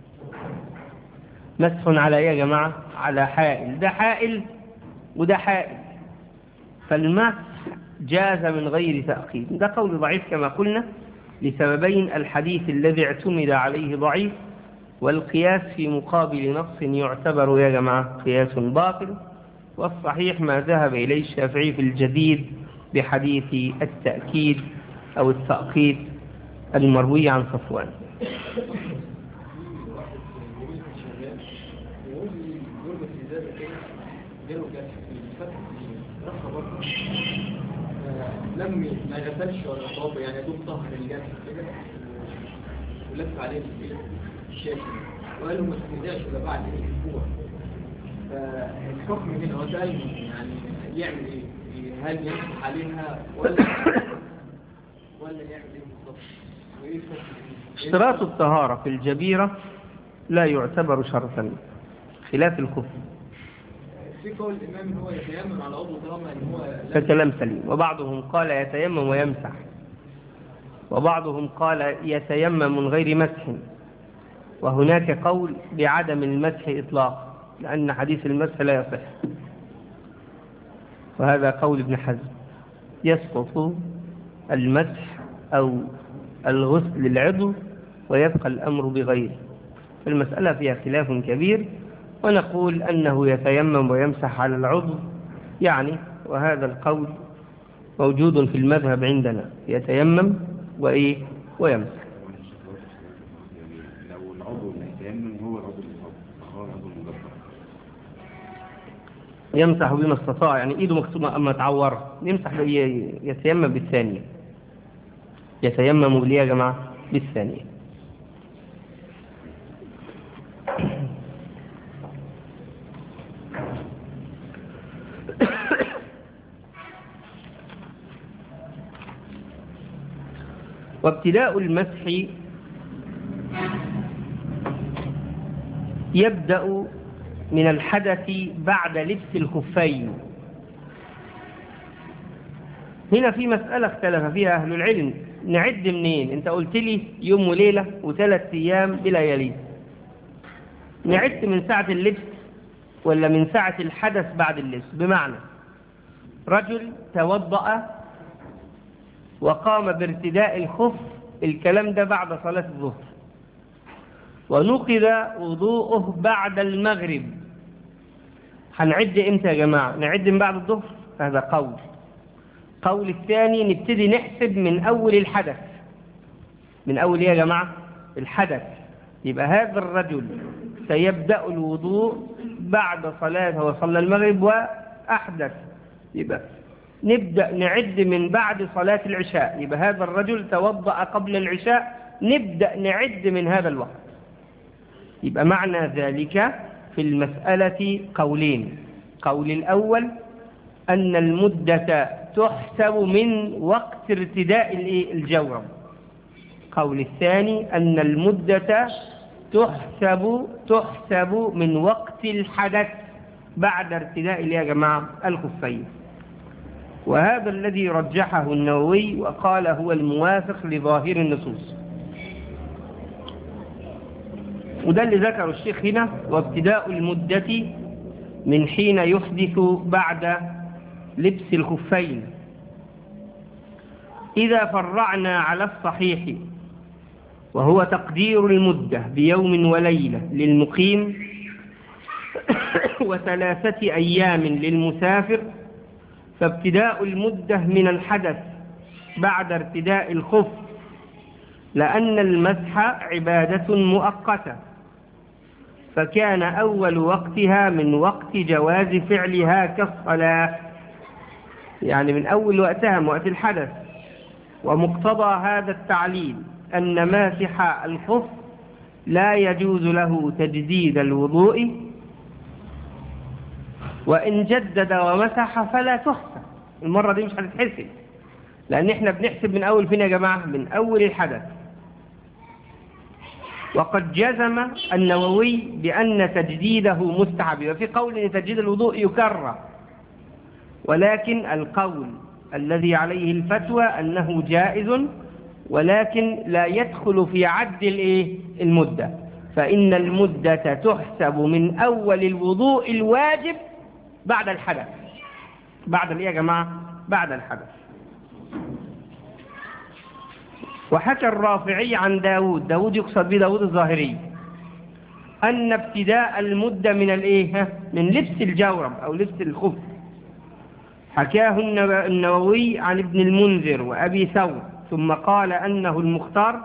مسح على ايه يا جماعة؟ على حائل، ده حائل وده حائل، فالمسح جاز من غير تأخير. ده قول ضعيف كما قلنا لسببين: الحديث الذي اعتمد عليه ضعيف، والقياس في مقابل نص يعتبر يا جماعة قياس باطل. والصحيح ما ذهب إليه الشافعي في الجديد بحديث التأكيد أو التأقيد المروي عن صفوان. لم ما غسلش ولا صاب، يعني دوب طهر الجسد كده ولف عليه الشاشه وقال له ما تنزعش ولا بعد اسبوع. فالحكم هنا هو سأل يعني يعمل ايه؟ هل يمسح عليها ولا ولا يعمل ايه بالظبط؟ وايه الفرق؟ اشتراط الطهارة في الجبيرة لا يعتبر شرطا خلاف الخف. في قول الإمام إن هو يتيمم على عضو طالما إن هو فكلام سليم. وبعضهم قال يتيمم ويمسح، وبعضهم قال يتيمم من غير مسح، وهناك قول بعدم المسح إطلاقا لأن حديث المسح لا يصح، وهذا قول ابن حزم. يسقط المسح أو الغسل للعضو ويبقى الأمر بغيره. فالمسألة فيها خلاف كبير، ونقول أنه يتيمم ويمسح على العضو يعني، وهذا القول موجود في المذهب عندنا، يتيمم وإيه ويمسح. لو العضو اللي يتيمم هو العضو المصاب، هو العضو المجبر، يمسح بما استطاع، يعني إيده مكتومة أما تعور يمسح، يتيمم بالثانية، يتيمم ليه يا جماعة بالثانية. وابتداء المسح يبدأ من الحدث بعد لبس الخفين. هنا في مسألة اختلف فيها أهل العلم، نعد منين؟ انت قلت لي يوم وليلة وثلاث أيام بليالي، نعد من ساعة اللبس ولا من ساعة الحدث بعد اللبس؟ بمعنى رجل توضأ وقام بارتداء الخف، الكلام ده بعد صلاة الظهر، ونقض وضوءه بعد المغرب، هنعد امتى يا جماعة؟ نعد من بعد الظهر؟ هذا قول. قول الثاني نبتدي نحسب من أول الحدث. من أول ايه يا جماعة؟ الحدث. يبقى هذا الرجل سيبدأ الوضوء بعد صلاة، هو صلى المغرب وأحدث، يبقى نبدأ نعد من بعد صلاة العشاء. يبقى هذا الرجل توضأ قبل العشاء، نبدأ نعد من هذا الوقت. يبقى معنى ذلك في المسألة قولين. قول الأول أن المدة تحسب من وقت ارتداء الجورب. قول الثاني أن المدة تحسب تحسب من وقت الحدث بعد ارتداء يا جماعة الخفين. وهذا الذي رجحه النووي وقال هو الموافق لظاهر النصوص، وده اللي ذكر الشيخ هنا. وابتداء المدة من حين يحدث بعد لبس الخفين. إذا فرعنا على الصحيح وهو تقدير المدة بيوم وليلة للمقيم وثلاثة أيام للمسافر، فابتداء المدة من الحدث بعد ارتداء الخف، لأن المسح عبادة مؤقتة، فكان أول وقتها من وقت جواز فعلها كالصلاة، يعني من أول وقتها من وقت الحدث. ومقتضى هذا التعليل أن ماسح الخف لا يجوز له تجديد الوضوء، وإن جدد ومسح فلا تحسب. المرة دي مش هتتحسب، لأن احنا بنحسب من أول فين يا جماعة؟ من أول الحدث. وقد جزم النووي بأن تجديده مستحب، وفي قول أن تجديد الوضوء يكرر، ولكن القول الذي عليه الفتوى أنه جائز، ولكن لا يدخل في عد المدة، فإن المدة تحسب من أول الوضوء الواجب بعد الحدث. بعد الايه يا جماعة؟ بعد الحدث. وحكى الرافعي عن داود، داود يقصد به داود الظاهري، أن ابتداء المدة من الايه؟ من لبس الجورب أو لبس الخف. حكاه النووي عن ابن المنذر وأبي ثور، ثم قال أنه المختار.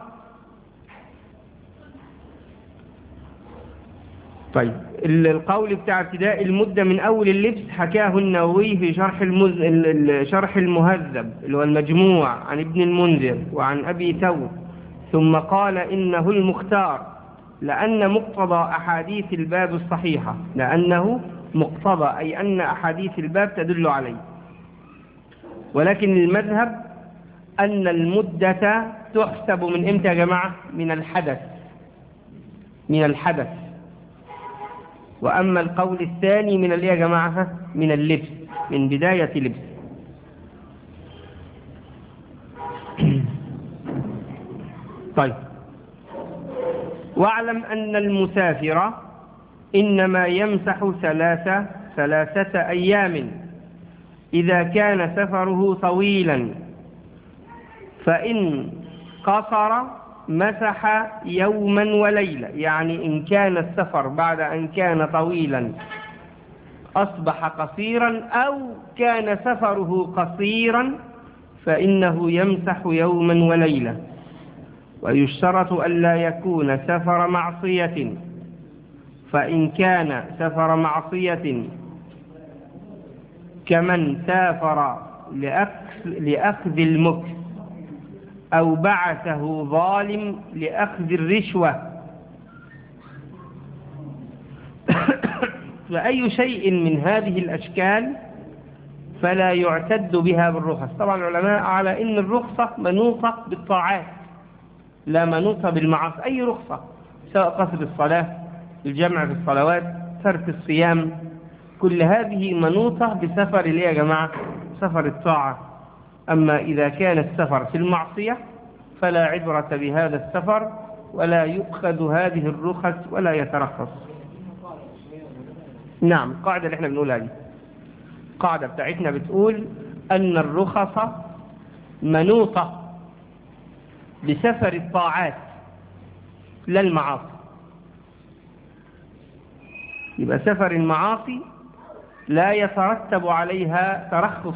طيب القول بتاع ابتداء المدة من أول اللبس حكاه النووي في شرح المز... شرح المهذب اللي هو المجموع عن ابن المنذر وعن أبي ثور، ثم قال إنه المختار، لأن مقتضى أحاديث الباب الصحيحة، لأنه مقتضى أي أن أحاديث الباب تدل عليه. ولكن المذهب أن المدة تحسب من إمتى يا جماعة؟ من الحدث. من الحدث. وأما القول الثاني من الايه يا جماعة؟ من اللبس، من بداية لبس. طيب، واعلم أن المسافر إنما يمسح ثلاثة ثلاثة أيام إذا كان سفره طويلا، فإن قصر مسح يوما وليلة، يعني إن كان السفر بعد أن كان طويلا أصبح قصيرا، أو كان سفره قصيرا فإنه يمسح يوما وليلة. ويشترط ألا يكون سفر معصية، فإن كان سفر معصية كمن سافر لأخذ المكس أو بعثه ظالم لأخذ الرشوة، فأي شيء من هذه الأشكال فلا يعتد بها بالرخص. طبعا العلماء على إن الرخصة منوطة بالطاعات، لا منوطة بالمعاصي، أي رخصة سواء قصد الصلاة، الجمع في الصلوات، ترك الصيام، كل هذه منوطة بسفر ليه يا جماعة؟ سفر الطاعة. أما إذا كان السفر في المعصية فلا عبرة بهذا السفر ولا يؤخذ هذه الرخص ولا يترخص. نعم، القاعدة اللي احنا بنقولها دي القاعدة بتاعتنا بتقول أن الرخص منوطة بسفر الطاعات لا المعاصي. يبقى سفر المعاصي لا يترتب عليها ترخص،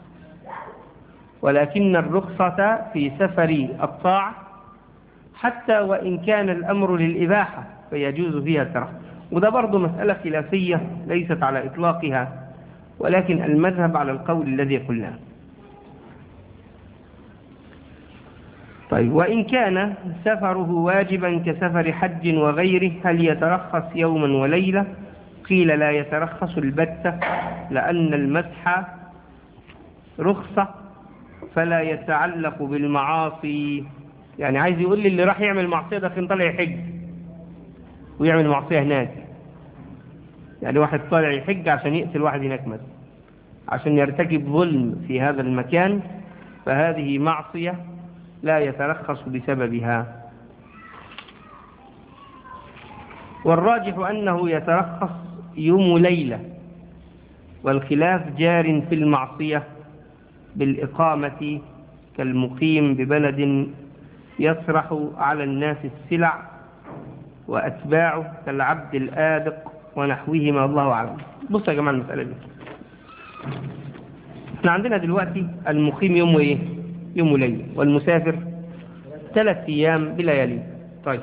ولكن الرخصة في سفر الطاعة حتى وإن كان الأمر للإباحة فيجوز فيها الترخص. وده برضو مسألة خلافية ليست على إطلاقها، ولكن المذهب على القول الذي قلناه. طيب، وإن كان سفره واجبا كسفر حج وغيره هل يترخص يوما وليلة؟ قيل لا يترخص البتة، لأن المسح رخصة فلا يتعلق بالمعاصي. يعني عايز يقول لي اللي راح يعمل معصية ده كان طالع يحج ويعمل معصية هناك، يعني واحد طالع يحج عشان يقتل واحد هناك مثلا، عشان يرتكب ظلم في هذا المكان، فهذه معصية لا يترخص بسببها. والراجح أنه يترخص يوم ليلة، والخلاف جار في المعصية بالإقامة كالمقيم ببلد يطرح على الناس السلع وأتباعه كالعبد الآدق ونحوهما، الله أعلم. بص يا جماعة المسألة دي، احنا عندنا دلوقتي المقيم يوم ايه؟ يوم ليلة، والمسافر ثلاث أيام بليالي. طيب،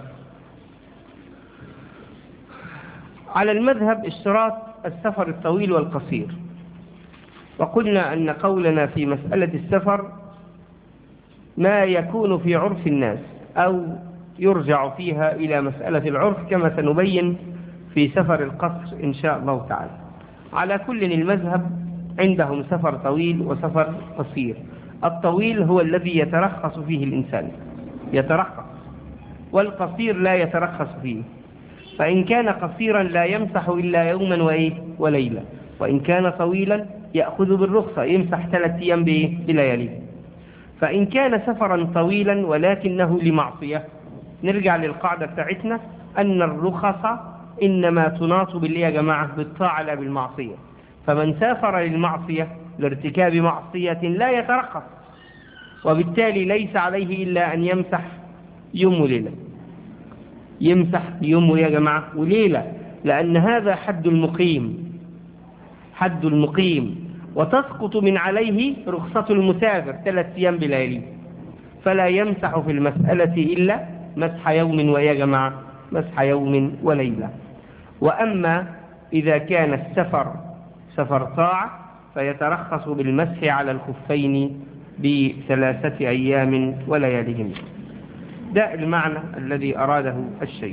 على المذهب اشتراط السفر الطويل والقصير، وقلنا أن قولنا في مسألة السفر ما يكون في عرف الناس أو يرجع فيها إلى مسألة العرف كما سنبين في سفر القصر إن شاء الله تعالى. على كل المذهب عندهم سفر طويل وسفر قصير. الطويل هو الذي يترخص فيه الإنسان، يترخص، والقصير لا يترخص فيه. فإن كان قصيرا لا يمسح إلا يوما وإيه وليلة، وإن كان طويلا يأخذ بالرخصة يمسح ثلاث أيام بليالي. فإن كان سفرا طويلا ولكنه لمعصية، نرجع للقاعدة بتاعتنا أن الرخص إنما تناط بالله يا جماعة بالطاعة لا بالمعصية. فمن سافر للمعصية لارتكاب معصية لا يترخص، وبالتالي ليس عليه إلا أن يمسح يوم وليلة، يمسح يوم يا جماعة وليلة، لأن هذا حد المقيم، حد المقيم، وتسقط من عليه رخصة المسافر ثلاث أيام بليالي، فلا يمسح في المسألة إلا مسح يوم ويا جماعة مسح يوم وليلة. وأما إذا كان السفر سفر طاعة فيترخص بالمسح على الخفين بثلاثة أيام ولياليهم. ده المعنى الذي أراده الشيخ.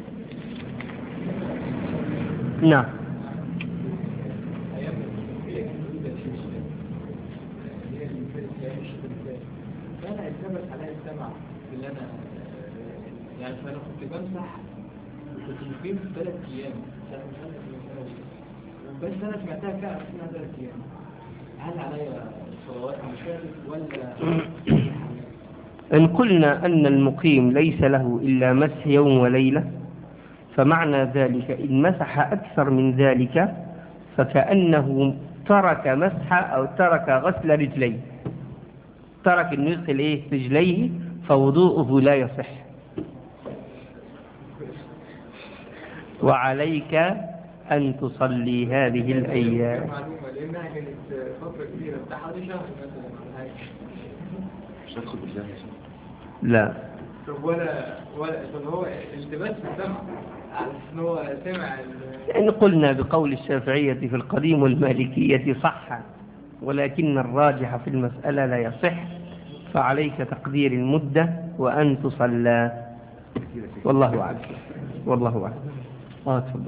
نعم. أنا السبب على السمع اللي أنا يعني فأنا كنت بمسح وكنت مقيم ثلاث أيام بس أنا سمعتها كأس اسمها ثلاث أيام، هل عليا صلوات مشارك ولا؟ إن قلنا أن المقيم ليس له إلا مسح يوم وليلة، فمعنى ذلك إن مسح أكثر من ذلك فكأنه ترك مسح أو ترك غسل رجليه، ترك أن يغسل إيه رجليه، فوضوءه لا يصح. وعليك أن تصلي هذه الأيام. لأنها كانت فترة كبيرة بتاع حوالي شهر مثلا. مش هتدخل بالله. لا. طب ولا ولا طب هو التباس في السمع على ان هو سمع يعني قلنا بقول الشافعية في القديم والمالكية صح، ولكن الراجح في المسألة لا يصح، فعليك تقدير المدة وأن تصلى. والله أعلم. والله أعلم. آه تفضل.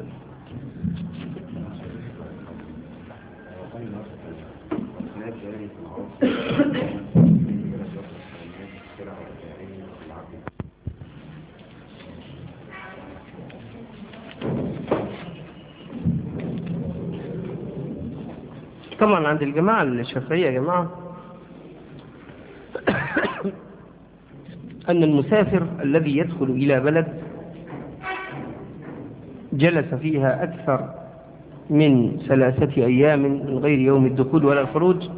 طبعا عند الجماعة الشافعية يا جماعة أن المسافر الذي يدخل إلى بلد جلس فيها أكثر من ثلاثة أيام من غير يوم الدخول ولا الخروج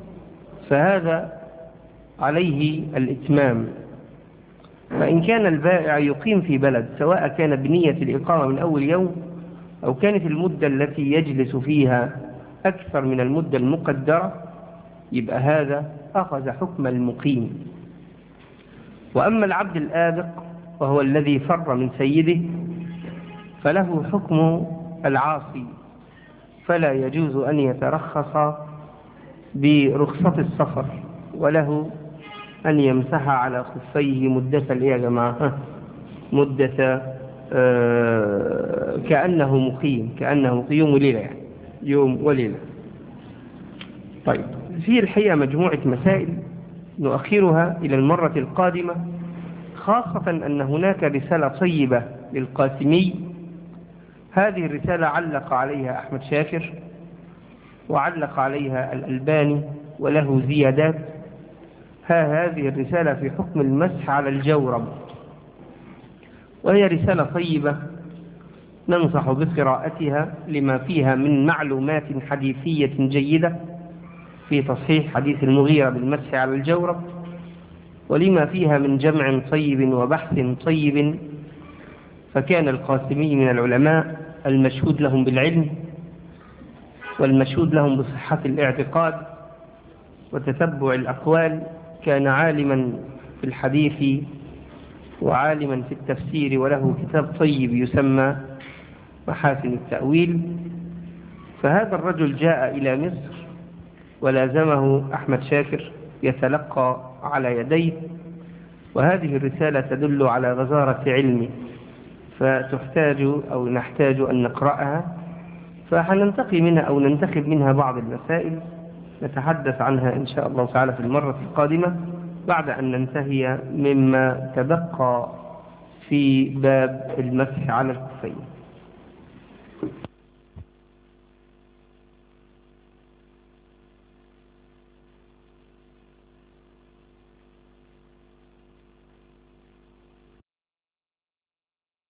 فهذا عليه الإتمام. فإن كان البائع يقيم في بلد سواء كان بنية الإقامة من أول يوم أو كانت المدة التي يجلس فيها أكثر من المدة المقدرة يبقى هذا أخذ حكم المقيم. وأما العبد الآبق وهو الذي فر من سيده فله حكم العاصي، فلا يجوز أن يترخص برخصة السفر، وله أن يمسح على خفيه مدة الإيه يا جماعة مدة آه كأنه مقيم كأنه يوم وليلة يعني يوم وليلة. طيب في الحقيقة مجموعة مسائل نؤخرها إلى المرة القادمة، خاصة أن هناك رسالة طيبة للقاسمي. هذه الرسالة علق عليها أحمد شاكر وعلق عليها الألباني وله زيادات. ها هذه الرسالة في حكم المسح على الجورب، وهي رسالة طيبة ننصح بقراءتها لما فيها من معلومات حديثية جيدة في تصحيح حديث المغيرة بالمسح على الجورب، ولما فيها من جمع طيب وبحث طيب. فكان القاسمي من العلماء المشهود لهم بالعلم والمشهود لهم بصحة الاعتقاد وتتبع الأقوال. كان عالما في الحديث وعالما في التفسير، وله كتاب طيب يسمى محاسن التأويل. فهذا الرجل جاء إلى مصر ولازمه أحمد شاكر يتلقى على يديه، وهذه الرسالة تدل على غزارة علمه، فتحتاج أو نحتاج أن نقرأها. فحننتقي منها أو ننتخب منها بعض المسائل نتحدث عنها إن شاء الله تعالى في المرة القادمة بعد أن ننتهي مما تبقى في باب المسح على الكفين.